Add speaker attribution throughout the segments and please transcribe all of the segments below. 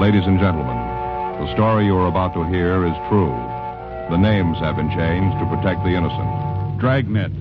Speaker 1: Ladies and gentlemen, the story you are about to hear is true. The names have been changed to protect the innocent.
Speaker 2: Dragnet.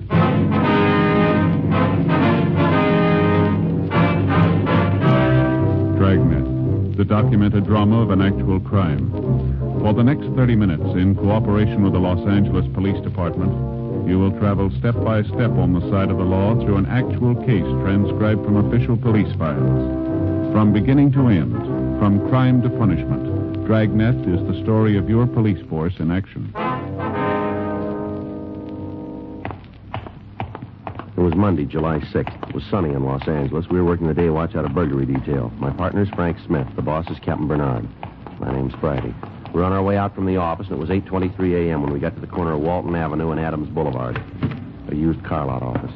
Speaker 2: Dragnet, the documented drama of an actual crime. For the next 30 minutes, in cooperation with the Los Angeles Police Department, you will travel step by step on the side of the law through an actual case transcribed from official police files. From beginning to end, from crime to punishment, Dragnet is the story of your police force in action.
Speaker 3: It was Monday, July 6th. It was sunny in Los Angeles. We were working the day watch out of burglary detail. My partner's Frank Smith. The boss is Captain Bernard. My name's Friday. We were on our way out from the office, and it was 8:23 a.m. when we got to the corner of Walton Avenue and Adams Boulevard. A used car lot office.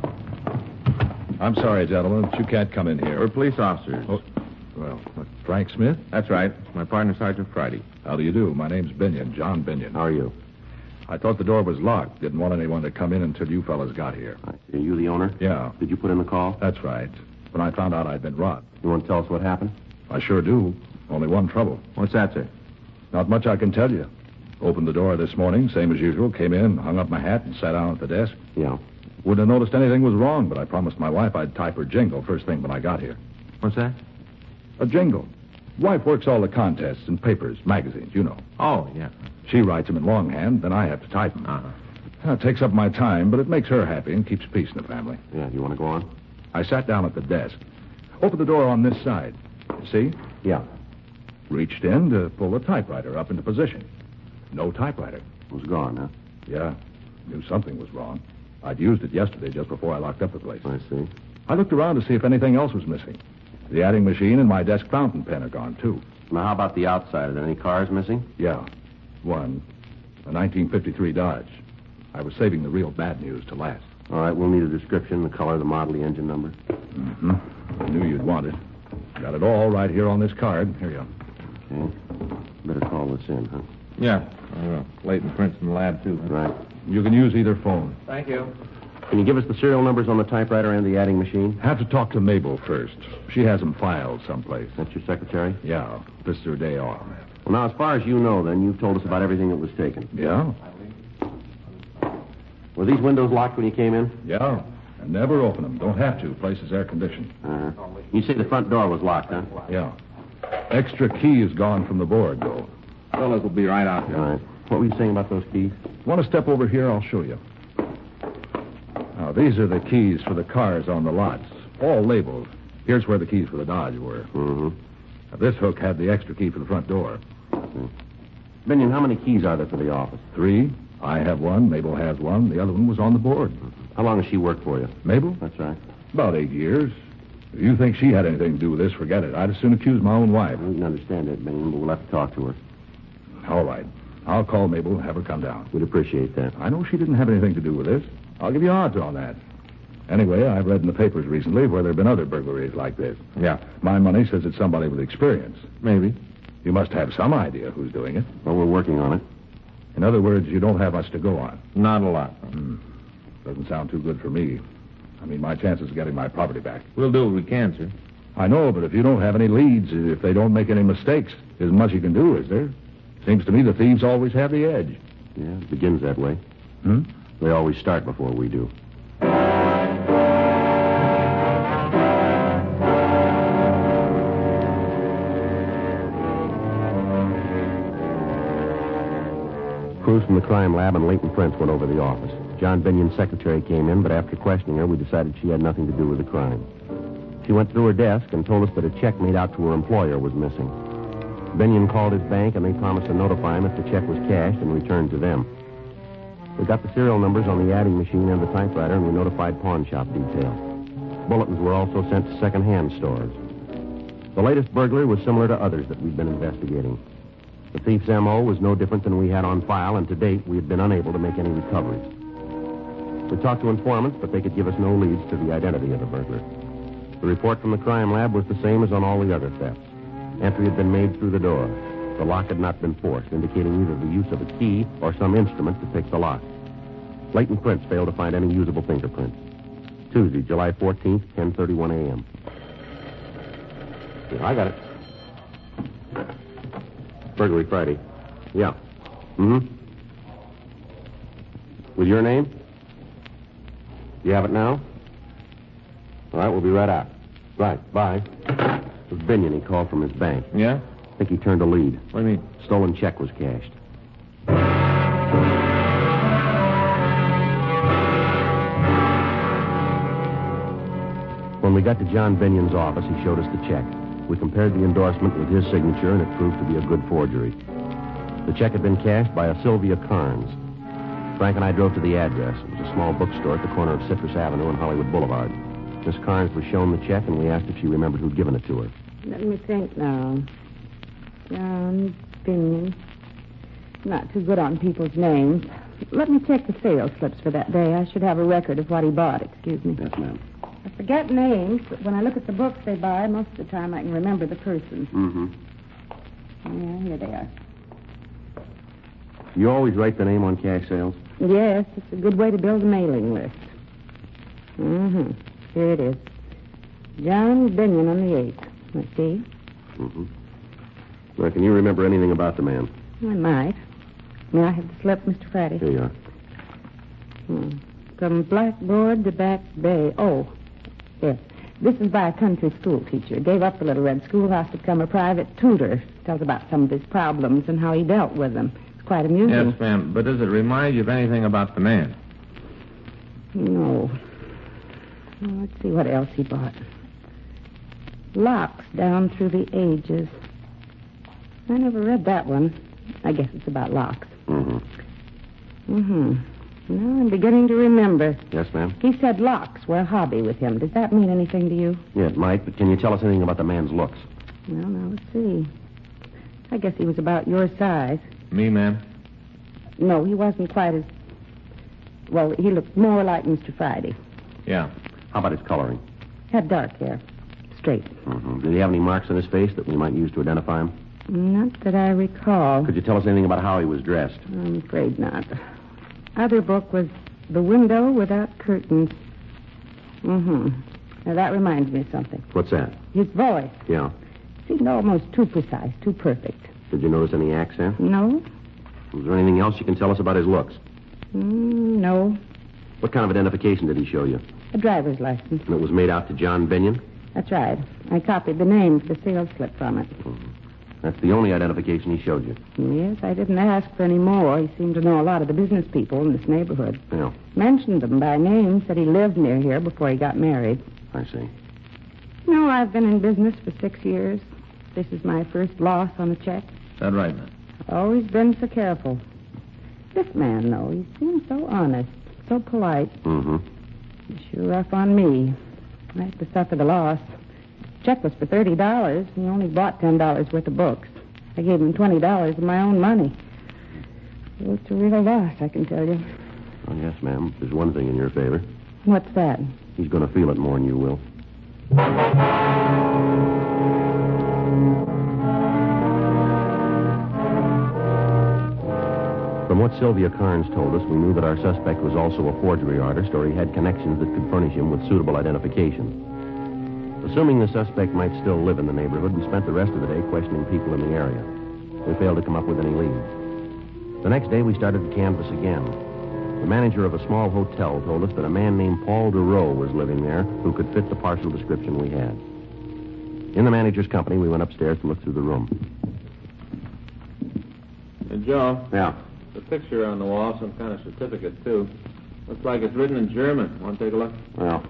Speaker 4: I'm sorry, gentlemen, but you can't come in here.
Speaker 5: We're police officers.
Speaker 4: Oh, well, Frank Smith?
Speaker 5: That's right. My partner, Sergeant Friday.
Speaker 4: How do you do? My name's Binion, John Binion.
Speaker 3: How are you?
Speaker 4: I thought the door was locked. Didn't want anyone to come in until you fellas got here.
Speaker 3: I see. Are you the owner?
Speaker 4: Yeah.
Speaker 3: Did you put in the call?
Speaker 4: That's right. When I found out I'd been robbed.
Speaker 3: You want to tell us what happened?
Speaker 4: I sure do. Only one trouble.
Speaker 5: What's that, sir?
Speaker 4: Not much I can tell you. Opened the door this morning, same as usual, came in, hung up my hat, and sat down at the desk.
Speaker 3: Yeah.
Speaker 4: Wouldn't have noticed anything was wrong, but I promised my wife I'd type her jingle first thing when I got here.
Speaker 5: What's that?
Speaker 4: A jingle. Wife works all the contests and papers, magazines, you know.
Speaker 5: Oh, yeah.
Speaker 4: She writes them in longhand, then I have to type them. It takes up my time, but it makes her happy and keeps peace in the family.
Speaker 3: Yeah, do you want to go on?
Speaker 4: I sat down at the desk. Opened the door on this side. See?
Speaker 3: Yeah.
Speaker 4: Reached in to pull the typewriter up into position. No typewriter.
Speaker 3: It was gone, huh?
Speaker 4: Yeah. Knew something was wrong. I'd used it yesterday just before I locked up the place.
Speaker 3: I see.
Speaker 4: I looked around to see if anything else was missing. The adding machine and my desk fountain pen are gone, too.
Speaker 3: Now, how about the outside? Are there any cars missing?
Speaker 4: Yeah. One. A 1953 Dodge. I was saving the real bad news to last.
Speaker 3: All right, we'll need a description, the color, the model, the engine number.
Speaker 4: Mm-hmm. I knew you'd want it. Got it all right here on this card. Here you are.
Speaker 3: Okay. Better call this in, huh?
Speaker 5: Yeah. Leighton Princeton lab, too.
Speaker 3: Right.
Speaker 4: You can use either phone.
Speaker 5: Thank you.
Speaker 3: Can you give us the serial numbers on the typewriter and the adding machine?
Speaker 4: Have to talk to Mabel first. She has them filed someplace.
Speaker 3: That's your secretary?
Speaker 4: Yeah. This is her day off.
Speaker 3: Well, now, as far as you know, then, you've told us about everything that was taken.
Speaker 4: Yeah?
Speaker 3: Were these windows locked when you came in?
Speaker 4: Yeah. And never open them. Don't have to. Place is air conditioned.
Speaker 3: Uh-huh. You say the front door was locked, huh?
Speaker 4: Yeah. Extra key is gone from the board, though.
Speaker 5: Fellas will be right out there.
Speaker 3: All right. What were you saying about those keys?
Speaker 4: Want to step over here? I'll show you. Now, these are the keys for the cars on the lots. All labeled. Here's where the keys for the Dodge were.
Speaker 3: Mm-hmm.
Speaker 4: Now, this hook had the extra key for the front door.
Speaker 3: Binion, how many keys are there for the office?
Speaker 4: 3. I have one. Mabel has one. The other one was on the board.
Speaker 3: How long has she worked for you?
Speaker 4: Mabel?
Speaker 3: That's right.
Speaker 4: About 8 years. If you think she had anything to do with this, forget it. I'd as soon accuse my own wife.
Speaker 3: I can understand that, Binion, but we'll have to talk to her.
Speaker 4: All right. I'll call Mabel and have her come down.
Speaker 3: We'd appreciate that.
Speaker 4: I know she didn't have anything to do with this. I'll give you odds on that. Anyway, I've read in the papers recently where there have been other burglaries like this.
Speaker 5: Yeah.
Speaker 4: My money says it's somebody with experience.
Speaker 5: Maybe.
Speaker 4: You must have some idea who's doing it.
Speaker 3: Well, we're working on it.
Speaker 4: In other words, you don't have much to go on.
Speaker 5: Not a lot.
Speaker 4: Doesn't sound too good for me. I mean, my chances of getting my property back.
Speaker 5: We'll do what we can, sir.
Speaker 4: I know, but if you don't have any leads, if they don't make any mistakes, isn't much you can do, is there? Seems to me the thieves always have the edge.
Speaker 3: Yeah, it begins that way.
Speaker 4: Hmm?
Speaker 3: They always start before we do. Crews from the crime lab and Leighton Prince went over to the office. John Binion's secretary came in, but after questioning her, we decided she had nothing to do with the crime. She went through her desk and told us that a check made out to her employer was missing. Binion called his bank, and they promised to notify him if the check was cashed and returned to them. We got the serial numbers on the adding machine and the typewriter, and we notified pawn shop detail. Bulletins were also sent to second-hand stores. The latest burglary was similar to others that we'd been investigating. The thief's M.O. was no different than we had on file, and to date, we had been unable to make any recoveries. We talked to informants, but they could give us no leads to the identity of the burglar. The report from the crime lab was the same as on all the other thefts. Entry had been made through the door. The lock had not been forced, indicating either the use of a key or some instrument to pick the lock. Leighton Prince failed to find any usable fingerprints. Tuesday, July 14th, 10:31 a.m. Yeah, I got it. Burglary Friday. Yeah. Mm-hmm. With your name? You have it now? All right, we'll be right out. Right, bye. It was Binion. He called from his bank.
Speaker 5: Yeah?
Speaker 3: I think he turned a lead.
Speaker 5: What do you mean?
Speaker 3: Stolen check was cashed. When we got to John Binion's office, he showed us the check. We compared the endorsement with his signature, and it proved to be a good forgery. The check had been cashed by a Sylvia Carnes. Frank and I drove to the address. It was a small bookstore at the corner of Citrus Avenue and Hollywood Boulevard. Miss Carnes was shown the check, and we asked if she remembered who'd given it to her.
Speaker 6: Let me think now. John Binion. Not too good on people's names. Let me check the sales slips for that day. I should have a record of what he bought. Excuse me.
Speaker 3: Yes, ma'am.
Speaker 6: I forget names, but when I look at the books they buy, most of the time I can remember the person.
Speaker 3: Mm-hmm.
Speaker 6: Yeah, here they are.
Speaker 3: You always write the name on cash sales?
Speaker 6: Yes, it's a good way to build a mailing list. Mm-hmm. Here it is. John Binion on the 8th. Let's see.
Speaker 3: Mm-hmm. Now, can you remember anything about the man?
Speaker 6: I might. May I have the slip, Mr. Friday?
Speaker 3: Here you are.
Speaker 6: From Blackboard to Back Bay. Oh, yes. This is by a country school teacher. Gave up the Little Red Schoolhouse to become a private tutor. Tells about some of his problems and how he dealt with them. It's quite amusing.
Speaker 5: Yes, ma'am. But does it remind you of anything about the man?
Speaker 6: No. Well, let's see what else he bought. Locks Down Through the Ages. I never read that one. I guess it's about locks.
Speaker 3: Mm-hmm.
Speaker 6: Mm-hmm. Now I'm beginning to remember.
Speaker 3: Yes, ma'am?
Speaker 6: He said locks were a hobby with him. Does that mean anything to you?
Speaker 3: Yeah, it might, but can you tell us anything about the man's looks?
Speaker 6: Well, now let's see. I guess he was about your size.
Speaker 5: Me, ma'am?
Speaker 6: No, he wasn't quite as... Well, he looked more like Mr. Friday.
Speaker 5: Yeah.
Speaker 3: How about his coloring?
Speaker 6: Had dark hair. Straight.
Speaker 3: Mm-hmm. Did he have any marks on his face that we might use to identify him?
Speaker 6: Not that I recall.
Speaker 3: Could you tell us anything about how he was dressed?
Speaker 6: I'm afraid not. Other book was The Window Without Curtains. Mm-hmm. Now, that reminds me of something.
Speaker 3: What's that?
Speaker 6: His voice.
Speaker 3: Yeah.
Speaker 6: Seemed almost too precise, too perfect.
Speaker 3: Did you notice any accent?
Speaker 6: No?
Speaker 3: Was there anything else you can tell us about his looks?
Speaker 6: No.
Speaker 3: What kind of identification did he show you?
Speaker 6: A driver's license.
Speaker 3: And it was made out to John Binion?
Speaker 6: That's right. I copied the name for the sales slip from it.
Speaker 3: Mm-hmm. That's the only identification he showed you?
Speaker 6: Yes, I didn't ask for any more. He seemed to know a lot of the business people in this neighborhood.
Speaker 3: Yeah.
Speaker 6: Mentioned them by name, said he lived near here before he got married.
Speaker 3: I see.
Speaker 6: No, I've been in business for 6 years. This is my first loss on a check.
Speaker 5: Is that right, ma'am?
Speaker 6: Always been so careful. This man, though, he seems so honest, so polite.
Speaker 3: Mm-hmm.
Speaker 6: He's sure rough on me. I had to suffer the loss. Check was for $30. He only bought $10 worth of books. I gave him $20 of my own money. Well, it's a real loss, I can tell you.
Speaker 3: Oh, yes, ma'am. There's one thing in your favor.
Speaker 6: What's that?
Speaker 3: He's going to feel it more than you will. From what Sylvia Carnes told us, we knew that our suspect was also a forgery artist, or he had connections that could furnish him with suitable identification. Assuming the suspect might still live in the neighborhood, we spent the rest of the day questioning people in the area. We failed to come up with any leads. The next day, we started to canvass again. The manager of a small hotel told us that a man named Paul DeRoe was living there who could fit the partial description we had. In the manager's company, we went upstairs to look through the room.
Speaker 5: Hey, Joe.
Speaker 3: Yeah.
Speaker 5: The picture on the wall, some kind of certificate, too. Looks like it's written in German. Want to take a look?
Speaker 3: Well.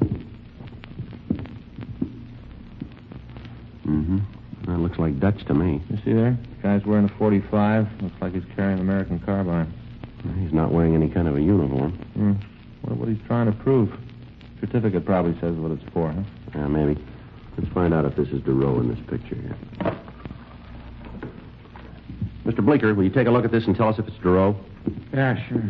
Speaker 3: Mm-hmm. That looks like Dutch to me.
Speaker 5: You see there? The guy's wearing a 45. Looks like he's carrying an American carbine.
Speaker 3: He's not wearing any kind of a uniform.
Speaker 5: Wonder what he's trying to prove. Certificate probably says what it's for, huh?
Speaker 3: Yeah, maybe. Let's find out if this is DeRoe in this picture here. Mr. Blinker, will you take a look at this and tell us if it's DeRoe?
Speaker 7: Yeah, sure.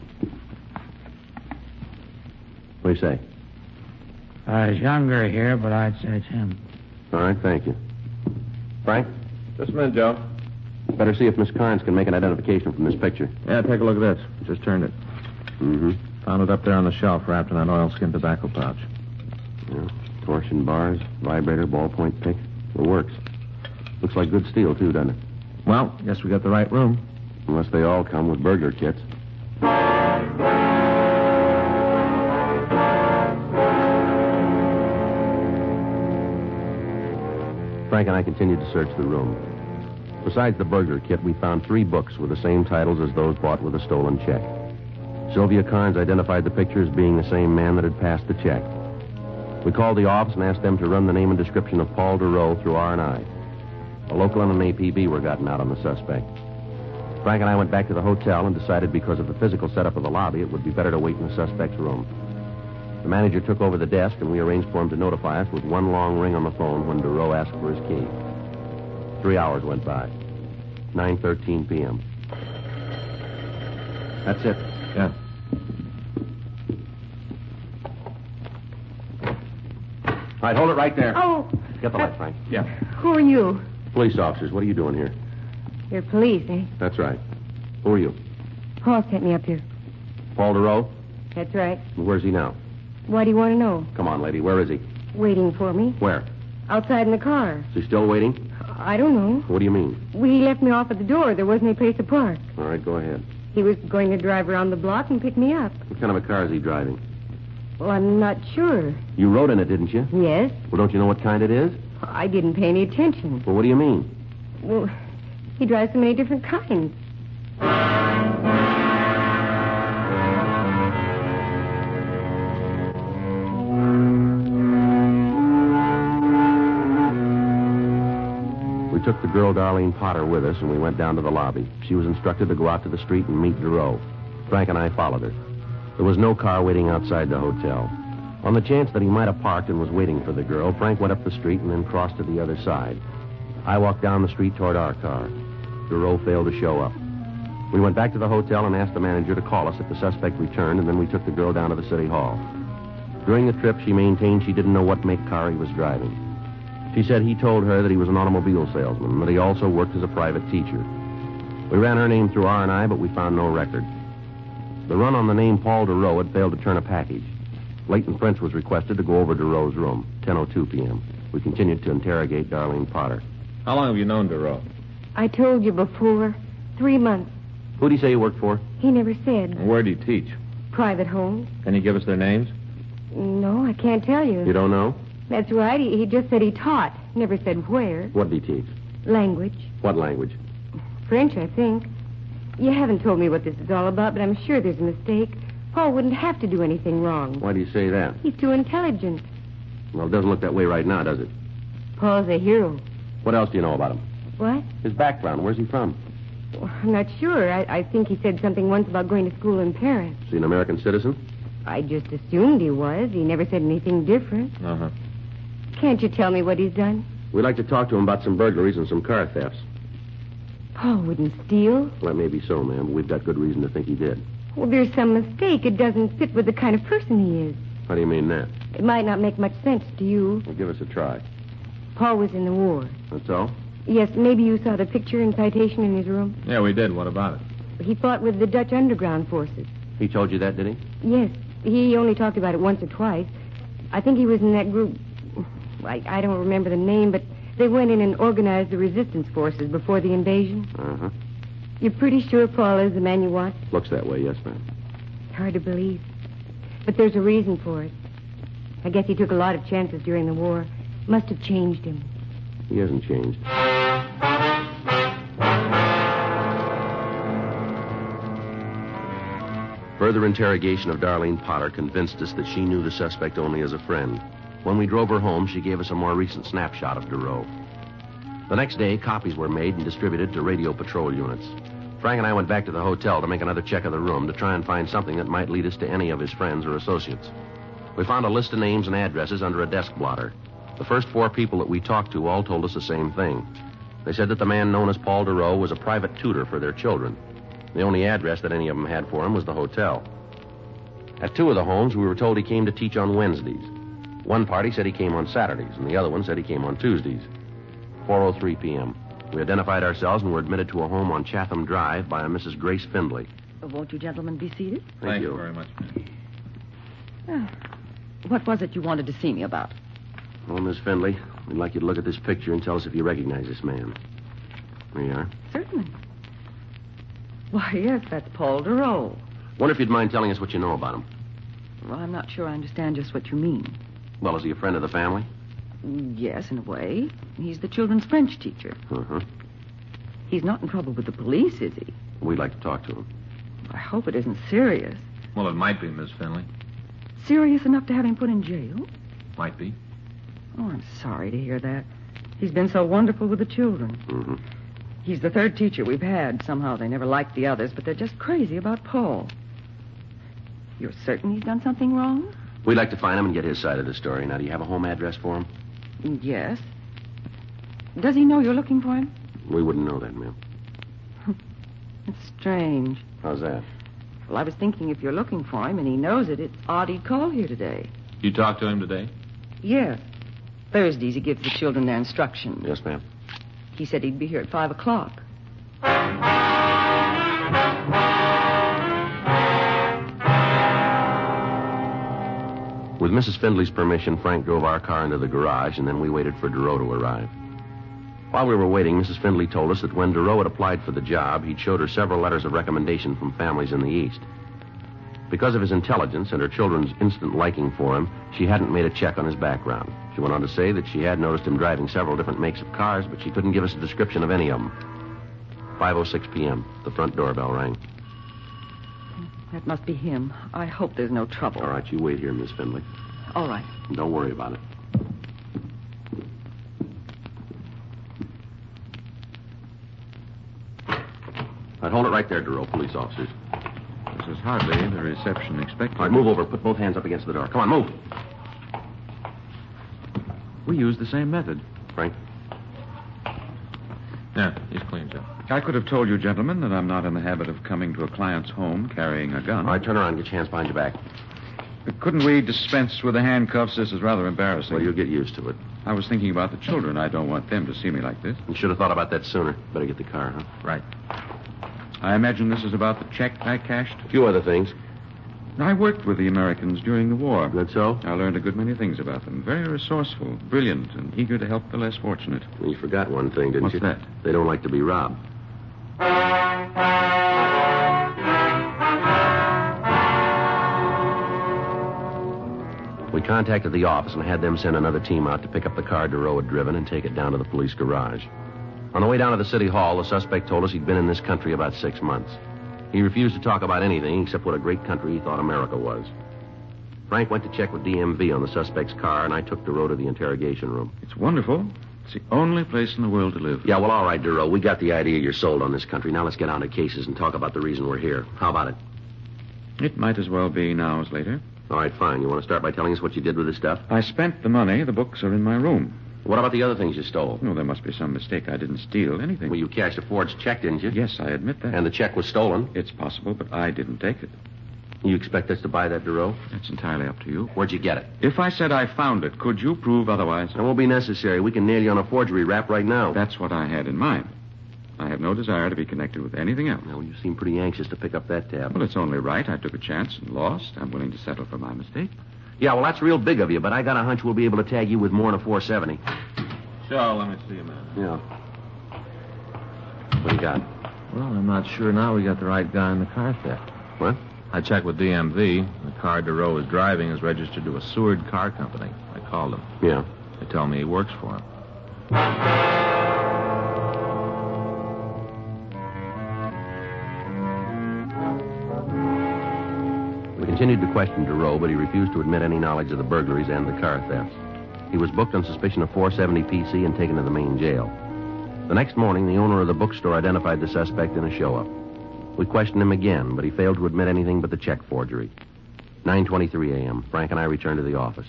Speaker 3: What do you say?
Speaker 7: He's younger here, but I'd say it's him.
Speaker 3: All right, thank you. Frank?
Speaker 5: Just a minute, Joe.
Speaker 3: Better see if Miss Carnes can make an identification from this picture.
Speaker 5: Yeah, take a look at this. Just turned it.
Speaker 3: Mm-hmm.
Speaker 5: Found it up there on the shelf, wrapped in that oilskin tobacco pouch.
Speaker 3: Yeah. Torsion bars, vibrator, ballpoint pick. It works. Looks like good steel, too, doesn't it?
Speaker 5: Well, guess we got the right room.
Speaker 3: Unless they all come with burglar kits. Frank and I continued to search the room. Besides the burglar kit, we found 3 books with the same titles as those bought with a stolen check. Sylvia Carnes identified the picture as being the same man that had passed the check. We called the office and asked them to run the name and description of Paul DeRoe through R&I. A local and an APB were gotten out on the suspect. Frank and I went back to the hotel and decided because of the physical setup of the lobby, it would be better to wait in the suspect's room. The manager took over the desk, and we arranged for him to notify us with one long ring on the phone when DeRoe asked for his key. 3 hours went by. 9:13 p.m. That's it.
Speaker 5: Yeah.
Speaker 3: All right, hold it right there.
Speaker 6: Oh.
Speaker 3: Get the light, Frank.
Speaker 5: Yeah.
Speaker 6: Who are you?
Speaker 3: Police officers, what are you doing here?
Speaker 6: You're police, eh?
Speaker 3: That's right. Who are you?
Speaker 6: Paul sent me up here.
Speaker 3: Paul DeRoe?
Speaker 6: That's right.
Speaker 3: Where's he now?
Speaker 6: Why do you want to know?
Speaker 3: Come on, lady. Where is he?
Speaker 6: Waiting for me.
Speaker 3: Where?
Speaker 6: Outside in the car.
Speaker 3: Is he still waiting?
Speaker 6: I don't know.
Speaker 3: What do you mean?
Speaker 6: Well, he left me off at the door. There wasn't any place to park.
Speaker 3: All right, go ahead.
Speaker 6: He was going to drive around the block and pick me up.
Speaker 3: What kind of a car is he driving?
Speaker 6: Well, I'm not sure.
Speaker 3: You rode in it, didn't you?
Speaker 6: Yes?
Speaker 3: Well, don't you know what kind it is?
Speaker 6: I didn't pay any attention.
Speaker 3: Well, what do you mean?
Speaker 6: Well, he drives so many different kinds.
Speaker 3: We took the girl, Darlene Potter, with us, and we went down to the lobby. She was instructed to go out to the street and meet DeRoe. Frank and I followed her. There was no car waiting outside the hotel. On the chance that he might have parked and was waiting for the girl, Frank went up the street and then crossed to the other side. I walked down the street toward our car. DeRoe failed to show up. We went back to the hotel and asked the manager to call us if the suspect returned, and then we took the girl down to the city hall. During the trip, she maintained she didn't know what make car he was driving. She said he told her that he was an automobile salesman and that he also worked as a private teacher. We ran her name through R&I, but we found no record. The run on the name Paul DeRoe had failed to turn a package. Leighton Prince was requested to go over to DeRoe's room, 10:02 p.m. We continued to interrogate Darlene Potter.
Speaker 5: How long have you known DeRoe?
Speaker 6: I told you before. 3 months.
Speaker 3: Who'd he say you worked for?
Speaker 6: He never said.
Speaker 5: Where do you teach?
Speaker 6: Private homes.
Speaker 5: Can you give us their names?
Speaker 6: No, I can't tell you.
Speaker 3: You don't know?
Speaker 6: That's right. He just said he taught. Never said where.
Speaker 3: What did he teach?
Speaker 6: Language.
Speaker 3: What language?
Speaker 6: French, I think. You haven't told me what this is all about, but I'm sure there's a mistake. Paul wouldn't have to do anything wrong.
Speaker 3: Why do you say that?
Speaker 6: He's too intelligent.
Speaker 3: Well, it doesn't look that way right now, does it?
Speaker 6: Paul's a hero.
Speaker 3: What else do you know about him?
Speaker 6: What?
Speaker 3: His background. Where's he from?
Speaker 6: Well, I'm not sure. I think he said something once about going to school in Paris.
Speaker 3: Is he an American citizen?
Speaker 6: I just assumed he was. He never said anything different.
Speaker 5: Uh-huh.
Speaker 6: Can't you tell me what he's done?
Speaker 3: We'd like to talk to him about some burglaries and some car thefts.
Speaker 6: Paul wouldn't steal.
Speaker 3: Well, that may be so, ma'am, but we've got good reason to think he did.
Speaker 6: Well, there's some mistake. It doesn't fit with the kind of person he is.
Speaker 3: How do you mean that?
Speaker 6: It might not make much sense to you.
Speaker 3: Well, give us a try.
Speaker 6: Paul was in the war.
Speaker 3: That's all?
Speaker 6: Yes, maybe you saw the picture and citation in his room.
Speaker 5: Yeah, we did. What about it?
Speaker 6: He fought with the Dutch underground forces.
Speaker 3: He told you that, did he?
Speaker 6: Yes, he only talked about it once or twice. I think he was in that group. I don't remember the name, but they went in and organized the resistance forces before the invasion.
Speaker 3: Uh-huh.
Speaker 6: You're pretty sure Paul is the man you want?
Speaker 3: Looks that way, yes, ma'am.
Speaker 6: It's hard to believe. But there's a reason for it. I guess he took a lot of chances during the war. Must have changed him.
Speaker 3: He hasn't changed. Further interrogation of Darlene Potter convinced us that she knew the suspect only as a friend. When we drove her home, she gave us a more recent snapshot of DeRoe. The next day, copies were made and distributed to radio patrol units. Frank and I went back to the hotel to make another check of the room to try and find something that might lead us to any of his friends or associates. We found a list of names and addresses under a desk blotter. The first 4 people that we talked to all told us the same thing. They said that the man known as Paul DeRoe was a private tutor for their children. The only address that any of them had for him was the hotel. At 2 of the homes, we were told he came to teach on Wednesdays. One party said he came on Saturdays, and the other one said he came on Tuesdays. 4:03 p.m. We identified ourselves and were admitted to a home on Chatham Drive by a Mrs. Grace Findlay.
Speaker 8: Won't you gentlemen be seated?
Speaker 3: Thank you.
Speaker 5: Very much.
Speaker 8: What was it you wanted to see me about?
Speaker 3: Well, Miss Findlay, We'd like you to look at this picture and tell us if you recognize this man. There you are.
Speaker 8: Certainly. Why, yes, that's Paul DeRoe.
Speaker 3: Wonder if you'd mind telling us what you know about him.
Speaker 8: Well, I'm not sure I understand just what you mean.
Speaker 3: Well, is he a friend of the family?
Speaker 8: Yes, in a way. He's the children's French teacher.
Speaker 3: Uh-huh.
Speaker 8: He's not in trouble with the police, is he?
Speaker 3: We'd like to talk to him.
Speaker 8: I hope it isn't serious.
Speaker 5: Well, it might be, Miss Finley.
Speaker 8: Serious enough to have him put in jail?
Speaker 5: Might be.
Speaker 8: Oh, I'm sorry to hear that. He's been so wonderful with the children.
Speaker 3: Mm-hmm.
Speaker 8: He's the third teacher we've had. Somehow they never liked the others, but they're just crazy about Paul. You're certain he's done something wrong?
Speaker 3: We'd like to find him and get his side of the story. Now, do you have a home address for him?
Speaker 8: Yes. Does he know you're looking for him?
Speaker 3: We wouldn't know that, ma'am.
Speaker 8: It's strange.
Speaker 3: How's that?
Speaker 8: Well, I was thinking if you're looking for him and he knows it, it's odd he'd call here today.
Speaker 5: You talked to him today?
Speaker 8: Yes. Thursdays he gives the children their instructions.
Speaker 3: Yes, ma'am.
Speaker 8: He said he'd be here at 5 o'clock.
Speaker 3: With Mrs. Findley's permission, Frank drove our car into the garage, and then we waited for DeRoe to arrive. While we were waiting, Mrs. Findley told us that when DeRoe had applied for the job, he'd showed her several letters of recommendation from families in the East. Because of his intelligence and her children's instant liking for him, she hadn't made a check on his background. She went on to say that she had noticed him driving several different makes of cars, but she couldn't give us a description of any of them. 5:06 p.m. The front doorbell rang.
Speaker 8: That must be him. I hope there's no trouble.
Speaker 3: All right, you wait here, Miss Findley.
Speaker 8: All right.
Speaker 3: Don't worry about it. I'd hold it right there, DeRoe, police officers.
Speaker 4: This is hardly the reception expected.
Speaker 3: All right, move over. Put both hands up against the door. Come on, move.
Speaker 4: We use the same method.
Speaker 3: Frank?
Speaker 5: Yeah, he's clean, Joe.
Speaker 4: I could have told you, gentlemen, that I'm not in the habit of coming to a client's home carrying a gun.
Speaker 3: All right, turn around. Get your hands behind your back.
Speaker 4: Couldn't we dispense with the handcuffs? This is rather embarrassing.
Speaker 3: Well, you'll get used to it.
Speaker 4: I was thinking about the children. I don't want them to see me like this.
Speaker 3: You should have thought about that sooner. Better get the car, huh?
Speaker 4: Right. I imagine this is about the check I cashed.
Speaker 3: A few other things.
Speaker 4: I worked with the Americans during the war.
Speaker 3: Good so?
Speaker 4: I learned a good many things about them. Very resourceful, brilliant, and eager to help the less fortunate.
Speaker 3: Well, you forgot one thing, didn't
Speaker 4: What's
Speaker 3: you?
Speaker 4: that?
Speaker 3: They don't like to be robbed. We contacted the office and had them send another team out to pick up the car DeRoe had driven and take it down to the police garage. On the way down to the city hall, the suspect told us he'd been in this country about 6 months. He refused to talk about anything except what a great country he thought America was. Frank went to check with DMV on the suspect's car, and I took DeRoe to the interrogation room.
Speaker 4: It's wonderful. It's the only place in the world to live.
Speaker 3: Yeah, well, all right, DeRoe. We got the idea you're sold on this country. Now let's get on to cases and talk about the reason we're here. How about it?
Speaker 4: It might as well be now as later.
Speaker 3: All right, fine. You want to start by telling us what you did with this stuff?
Speaker 4: I spent the money. The books are in my room.
Speaker 3: What about the other things you stole?
Speaker 4: No, there must be some mistake. I didn't steal anything.
Speaker 3: Well, you cashed a forged check, didn't you?
Speaker 4: Yes, I admit that.
Speaker 3: And the check was stolen.
Speaker 4: It's possible, but I didn't take it.
Speaker 3: You expect us to buy that, DeRoe?
Speaker 4: That's entirely up to you.
Speaker 3: Where'd you get it?
Speaker 4: If I said I found it, could you prove otherwise?
Speaker 3: It won't be necessary. We can nail you on a forgery rap right now.
Speaker 4: That's what I had in mind. I have no desire to be connected with anything else.
Speaker 3: Well, you seem pretty anxious to pick up that tab.
Speaker 4: Well, it's only right. I took a chance and lost. I'm willing to settle for my mistake.
Speaker 3: Yeah, well, that's real big of you, but I got a hunch we'll be able to tag you with more than a 470.
Speaker 5: Sure, let me see a minute.
Speaker 3: Yeah. What do you got?
Speaker 5: Well, I'm not sure now we got the right guy in the car theft.
Speaker 3: What?
Speaker 5: I checked with DMV. The car DeRoe is driving is registered to a Seward car company. I called him.
Speaker 3: Yeah.
Speaker 5: They tell me he works for him.
Speaker 3: We continued to question DeRoe, but he refused to admit any knowledge of the burglaries and the car thefts. He was booked on suspicion of 470 PC and taken to the main jail. The next morning, the owner of the bookstore identified the suspect in a show-up. We questioned him again, but he failed to admit anything but the check forgery. 9:23 a.m. Frank and I returned to the office.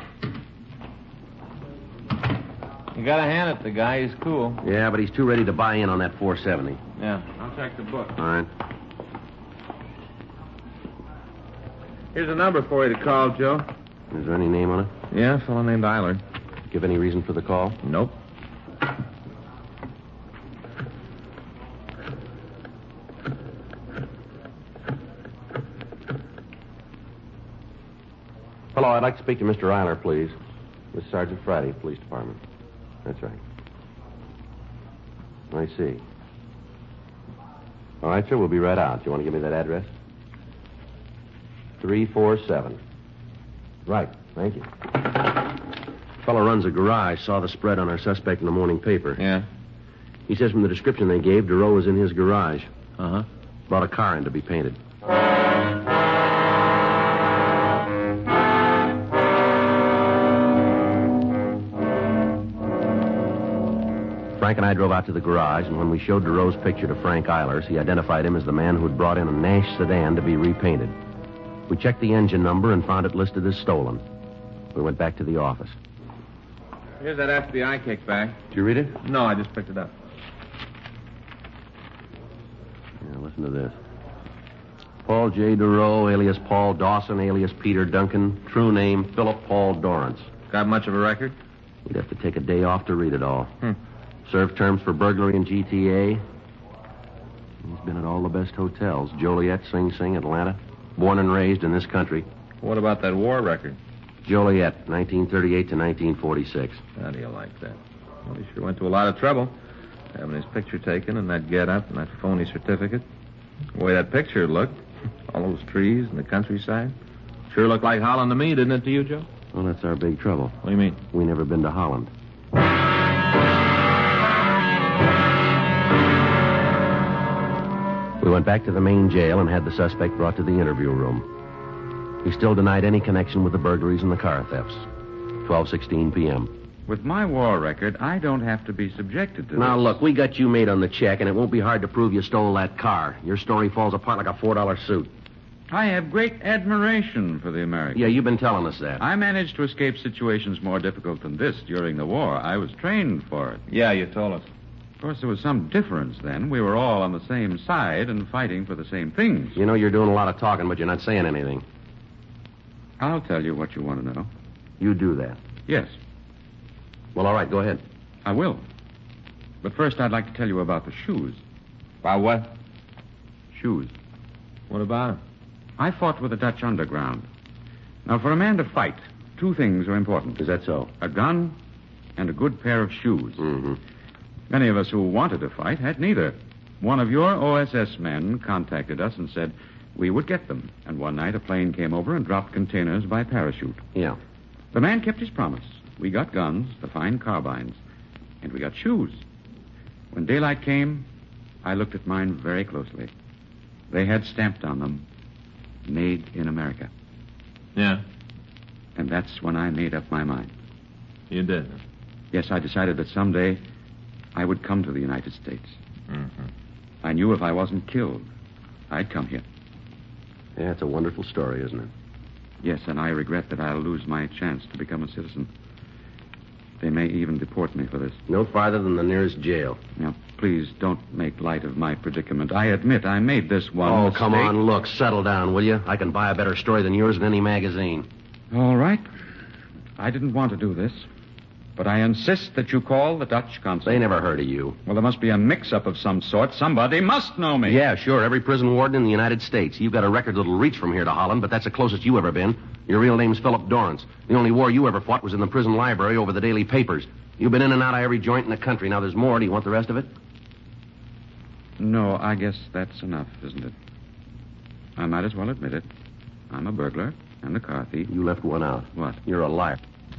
Speaker 5: You gotta hand it to the guy. He's cool.
Speaker 3: Yeah, but he's too ready to buy in on that 470.
Speaker 5: Yeah, I'll check the book.
Speaker 3: All right.
Speaker 5: Here's a number for you to call, Joe.
Speaker 3: Is there any name on it?
Speaker 5: Yeah, a fellow named Eiler.
Speaker 3: Give any reason for the call?
Speaker 5: Nope.
Speaker 3: Hello, I'd like to speak to Mr. Eiler, please. This is Sergeant Friday, Police Department. That's right. I see. All right, sir, we'll be right out. Do you want to give me that address? 347. Right, thank you. Fellow runs a garage, saw the spread on our suspect in the morning paper.
Speaker 5: Yeah?
Speaker 3: He says from the description they gave, Duro was in his garage.
Speaker 5: Uh-huh.
Speaker 3: Brought a car in to be painted. Frank and I drove out to the garage, and when we showed Duro's picture to Frank Eilers, he identified him as the man who had brought in a Nash sedan to be repainted. We checked the engine number and found it listed as stolen. We went back to the office.
Speaker 5: Here's that FBI kickback.
Speaker 3: Did you read it?
Speaker 5: No, I just picked it up.
Speaker 3: Yeah, listen to this. Paul J. Duro, alias Paul Dawson, alias Peter Duncan. True name, Philip Paul Dorrance.
Speaker 5: Got much of a record?
Speaker 3: We'd have to take a day off to read it all.
Speaker 5: Hmm.
Speaker 3: Served terms for burglary in GTA. He's been at all the best hotels. Joliet, Sing Sing, Atlanta. Born and raised in this country.
Speaker 5: What about that war record?
Speaker 3: Joliet, 1938 to 1946.
Speaker 5: How do you like that? Well, he sure went to a lot of trouble. Having his picture taken and that get-up and that phony certificate. The way that picture looked. All those trees and the countryside. Sure looked like Holland to me, didn't it to you, Joe?
Speaker 3: Well, that's our big trouble.
Speaker 5: What do you mean?
Speaker 3: We never been to Holland. We went back to the main jail and had the suspect brought to the interview room. He still denied any connection with the burglaries and the car thefts. 12:16 p.m.
Speaker 2: With my war record, I don't have to be subjected to
Speaker 3: Now,
Speaker 2: this.
Speaker 3: look, we got you made on the check, and it won't be hard to prove you stole that car. Your story falls apart like a $4 suit.
Speaker 2: I have great admiration for the Americans.
Speaker 3: Yeah, you've been telling us that.
Speaker 2: I managed to escape situations more difficult than this during the war. I was trained for it.
Speaker 5: Yeah, you told us.
Speaker 2: Of course, there was some difference then. We were all on the same side and fighting for the same things.
Speaker 3: You know you're doing a lot of talking, but you're not saying anything.
Speaker 2: I'll tell you what you want to know.
Speaker 3: You do that.
Speaker 2: Yes,
Speaker 3: Well, all right, go ahead.
Speaker 2: I will. But first, I'd like to tell you about the shoes.
Speaker 5: About what?
Speaker 2: Shoes.
Speaker 5: What about him?
Speaker 2: I fought with the Dutch underground. Now, for a man to fight, two things are important.
Speaker 3: Is that so?
Speaker 2: A gun and a good pair of shoes.
Speaker 3: Mm-hmm.
Speaker 2: Many of us who wanted to fight had neither. One of your OSS men contacted us and said we would get them. And one night a plane came over and dropped containers by parachute.
Speaker 3: Yeah.
Speaker 2: The man kept his promise. We got guns, the fine carbines, and we got shoes. When daylight came, I looked at mine very closely. They had stamped on them, made in America.
Speaker 5: Yeah,
Speaker 2: And that's when I made up my mind.
Speaker 5: you did.
Speaker 2: Yes, I decided that someday I would come to the United States.
Speaker 5: Mm-hmm.
Speaker 2: I knew if I wasn't killed, I'd come here.
Speaker 3: Yeah, it's a wonderful story, isn't it?
Speaker 2: Yes, and I regret that I'll lose my chance to become a citizen. They may even deport me for this.
Speaker 3: No farther than the nearest jail.
Speaker 2: Now, please don't make light of my predicament. I admit I made this one
Speaker 3: Oh,
Speaker 2: mistake.
Speaker 3: come on, look, settle down, will you? I can buy a better story than yours in any magazine.
Speaker 2: All right. I didn't want to do this, but I insist that you call the Dutch consul.
Speaker 3: They never heard of you.
Speaker 2: Well, there must be a mix-up of some sort. Somebody must know me.
Speaker 3: Yeah, sure, every prison warden in the United States. You've got a record that'll reach from here to Holland, but that's the closest you ever been. Your real name's Philip Dorrance. The only war you ever fought was in the prison library over the daily papers. You've been in and out of every joint in the country. Now there's more. Do you want the rest of it?
Speaker 2: No, I guess that's enough, isn't it? I might as well admit it. I'm a burglar and a car thief.
Speaker 3: You left one out.
Speaker 2: What?
Speaker 3: You're a liar.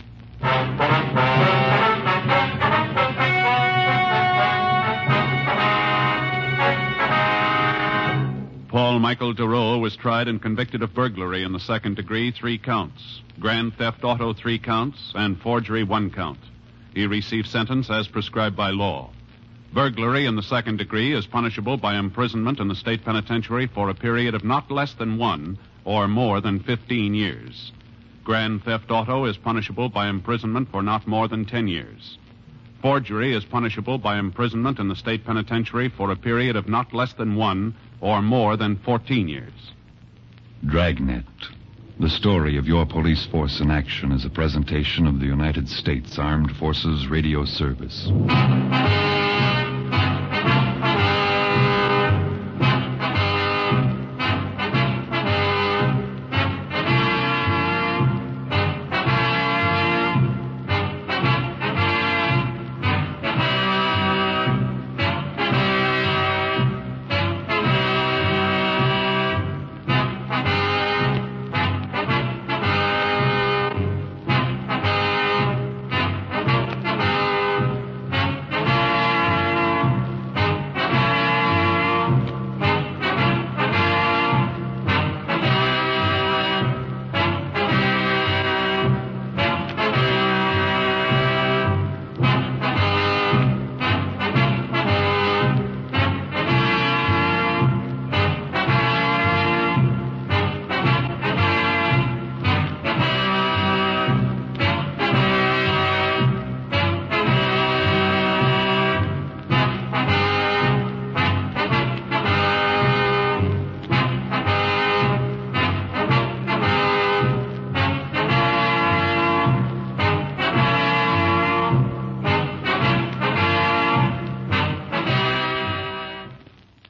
Speaker 2: Paul Michael Duro was tried and convicted of burglary in the second degree, 3 counts. Grand theft auto, 3 counts, and forgery, 1 count. He received sentence as prescribed by law. Burglary in the second degree is punishable by imprisonment in the state penitentiary for a period of not less than 1 or more than 15 years. Grand theft auto is punishable by imprisonment for not more than 10 years. Forgery is punishable by imprisonment in the state penitentiary for a period of not less than 1 or more than 14 years.
Speaker 9: Dragnet. The story of your police force in action is a presentation of the United States Armed Forces Radio Service.